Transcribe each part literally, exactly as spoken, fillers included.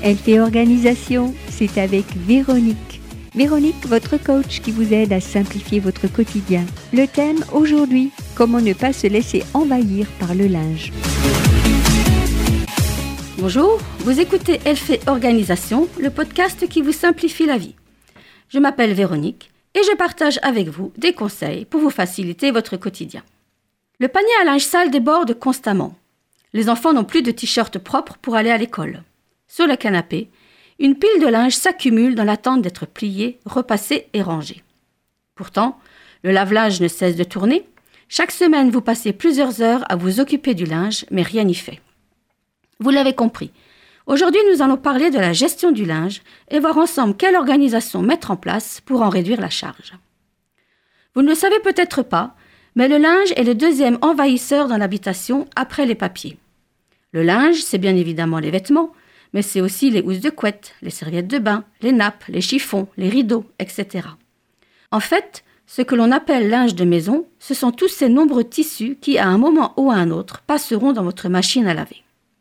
Elle fait organisation, c'est avec Véronique. Véronique, votre coach qui vous aide à simplifier votre quotidien. Le thème aujourd'hui, comment ne pas se laisser envahir par le linge. Bonjour, vous écoutez Elle fait organisation, le podcast qui vous simplifie la vie. Je m'appelle Véronique et je partage avec vous des conseils pour vous faciliter votre quotidien. Le panier à linge sale déborde constamment. Les enfants n'ont plus de t-shirts propres pour aller à l'école. Sur le canapé, une pile de linge s'accumule dans l'attente d'être pliée, repassée et rangée. Pourtant, le lave-linge ne cesse de tourner. Chaque semaine, vous passez plusieurs heures à vous occuper du linge, mais rien n'y fait. Vous l'avez compris. Aujourd'hui, nous allons parler de la gestion du linge et voir ensemble quelle organisation mettre en place pour en réduire la charge. Vous ne le savez peut-être pas, mais le linge est le deuxième envahisseur dans l'habitation après les papiers. Le linge, c'est bien évidemment les vêtements, mais c'est aussi les housses de couette, les serviettes de bain, les nappes, les chiffons, les rideaux, et cetera. En fait, ce que l'on appelle linge de maison, ce sont tous ces nombreux tissus qui, à un moment ou à un autre, passeront dans votre machine à laver.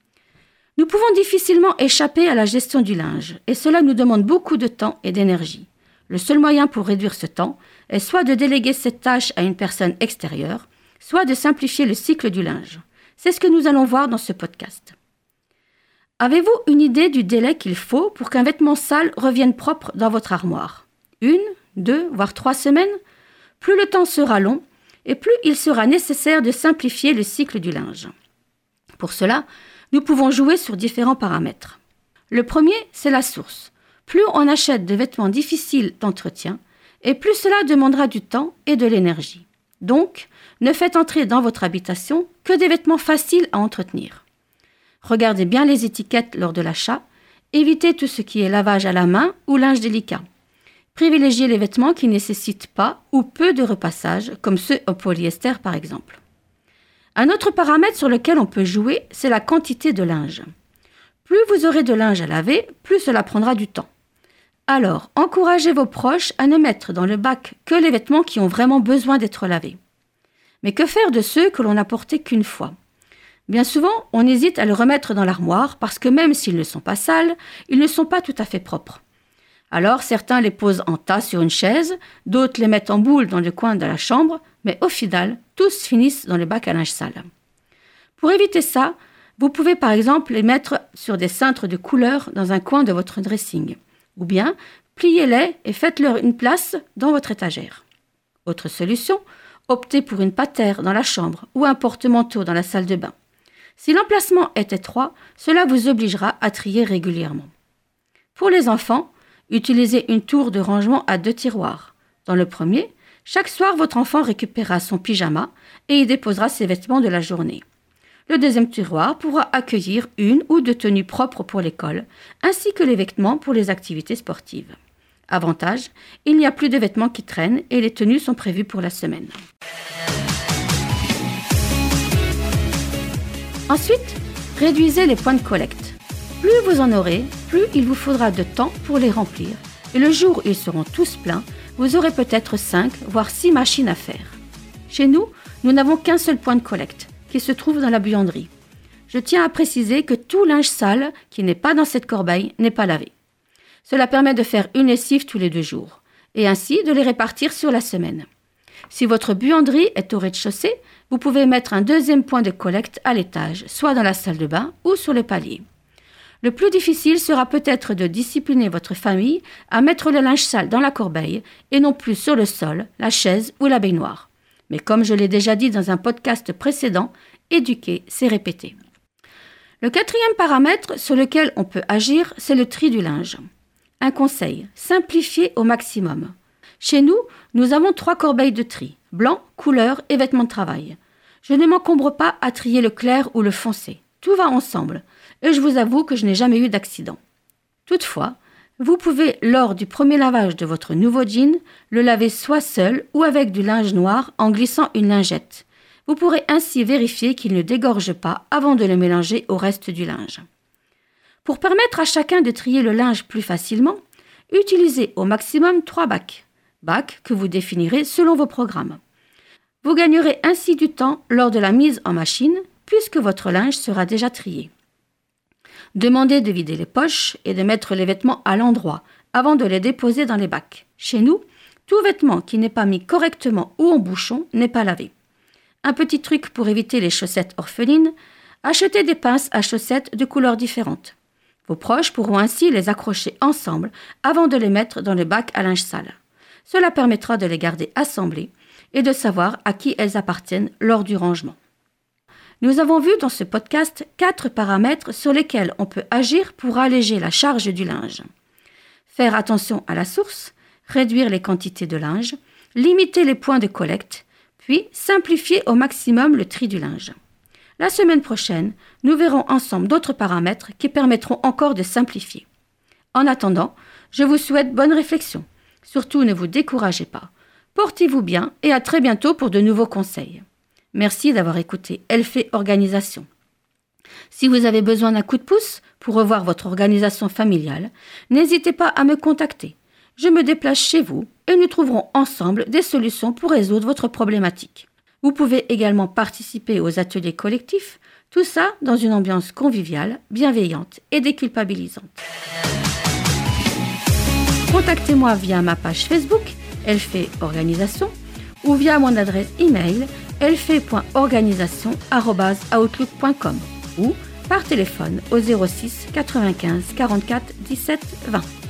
Nous pouvons difficilement échapper à la gestion du linge, et cela nous demande beaucoup de temps et d'énergie. Le seul moyen pour réduire ce temps est soit de déléguer cette tâche à une personne extérieure, soit de simplifier le cycle du linge. C'est ce que nous allons voir dans ce podcast. Avez-vous une idée du délai qu'il faut pour qu'un vêtement sale revienne propre dans votre armoire ? Une, deux, voire trois semaines ? Plus le temps sera long, et plus il sera nécessaire de simplifier le cycle du linge. Pour cela, nous pouvons jouer sur différents paramètres. Le premier, c'est la source. Plus on achète de vêtements difficiles d'entretien, et plus cela demandera du temps et de l'énergie. Donc, ne faites entrer dans votre habitation que des vêtements faciles à entretenir. Regardez bien les étiquettes lors de l'achat, évitez tout ce qui est lavage à la main ou linge délicat. Privilégiez les vêtements qui ne nécessitent pas ou peu de repassage, comme ceux en polyester par exemple. Un autre paramètre sur lequel on peut jouer, c'est la quantité de linge. Plus vous aurez de linge à laver, plus cela prendra du temps. Alors, encouragez vos proches à ne mettre dans le bac que les vêtements qui ont vraiment besoin d'être lavés. Mais que faire de ceux que l'on n'a portés qu'une fois ? Bien souvent, on hésite à les remettre dans l'armoire parce que même s'ils ne sont pas sales, ils ne sont pas tout à fait propres. Alors, certains les posent en tas sur une chaise, d'autres les mettent en boule dans le coin de la chambre, mais au final, tous finissent dans le bac à linge sale. Pour éviter ça, vous pouvez par exemple les mettre sur des cintres de couleur dans un coin de votre dressing, ou bien pliez-les et faites-leur une place dans votre étagère. Autre solution, optez pour une patère dans la chambre ou un porte-manteau dans la salle de bain. Si l'emplacement est étroit, cela vous obligera à trier régulièrement. Pour les enfants, utilisez une tour de rangement à deux tiroirs. Dans le premier, chaque soir, votre enfant récupérera son pyjama et y déposera ses vêtements de la journée. Le deuxième tiroir pourra accueillir une ou deux tenues propres pour l'école, ainsi que les vêtements pour les activités sportives. Avantage, il n'y a plus de vêtements qui traînent et les tenues sont prévues pour la semaine. Ensuite, réduisez les points de collecte. Plus vous en aurez, plus il vous faudra de temps pour les remplir. Et le jour où ils seront tous pleins, vous aurez peut-être cinq, voire six machines à faire. Chez nous, nous n'avons qu'un seul point de collecte, qui se trouve dans la buanderie. Je tiens à préciser que tout linge sale qui n'est pas dans cette corbeille n'est pas lavé. Cela permet de faire une lessive tous les deux jours, et ainsi de les répartir sur la semaine. Si votre buanderie est au rez-de-chaussée, vous pouvez mettre un deuxième point de collecte à l'étage, soit dans la salle de bain ou sur le palier. Le plus difficile sera peut-être de discipliner votre famille à mettre le linge sale dans la corbeille et non plus sur le sol, la chaise ou la baignoire. Mais comme je l'ai déjà dit dans un podcast précédent, éduquer, c'est répéter. Le quatrième paramètre sur lequel on peut agir, c'est le tri du linge. Un conseil, simplifiez au maximum. Chez nous, nous avons trois corbeilles de tri, blanc, couleur et vêtements de travail. Je ne m'encombre pas à trier le clair ou le foncé. Tout va ensemble. Et je vous avoue que je n'ai jamais eu d'accident. Toutefois, vous pouvez, lors du premier lavage de votre nouveau jean, le laver soit seul ou avec du linge noir en glissant une lingette. Vous pourrez ainsi vérifier qu'il ne dégorge pas avant de le mélanger au reste du linge. Pour permettre à chacun de trier le linge plus facilement, utilisez au maximum trois bacs, bacs que vous définirez selon vos programmes. Vous gagnerez ainsi du temps lors de la mise en machine puisque votre linge sera déjà trié. Demandez de vider les poches et de mettre les vêtements à l'endroit avant de les déposer dans les bacs. Chez nous, tout vêtement qui n'est pas mis correctement ou en bouchon n'est pas lavé. Un petit truc pour éviter les chaussettes orphelines, achetez des pinces à chaussettes de couleurs différentes. Vos proches pourront ainsi les accrocher ensemble avant de les mettre dans le bac à linge sale. Cela permettra de les garder assemblées et de savoir à qui elles appartiennent lors du rangement. Nous avons vu dans ce podcast quatre paramètres sur lesquels on peut agir pour alléger la charge du linge. Faire attention à la source, réduire les quantités de linge, limiter les points de collecte, puis simplifier au maximum le tri du linge. La semaine prochaine, nous verrons ensemble d'autres paramètres qui permettront encore de simplifier. En attendant, je vous souhaite bonne réflexion. Surtout, ne vous découragez pas. Portez-vous bien et à très bientôt pour de nouveaux conseils. Merci d'avoir écouté Elle fait organisation. Si vous avez besoin d'un coup de pouce pour revoir votre organisation familiale, n'hésitez pas à me contacter. Je me déplace chez vous et nous trouverons ensemble des solutions pour résoudre votre problématique. Vous pouvez également participer aux ateliers collectifs, tout ça dans une ambiance conviviale, bienveillante et déculpabilisante. Contactez-moi via ma page Facebook, Elle fait organisation, ou via mon adresse email, elfait point organisation arobase outlook point com ou par téléphone au zéro six quatre-vingt-quinze quarante-quatre dix-sept vingt.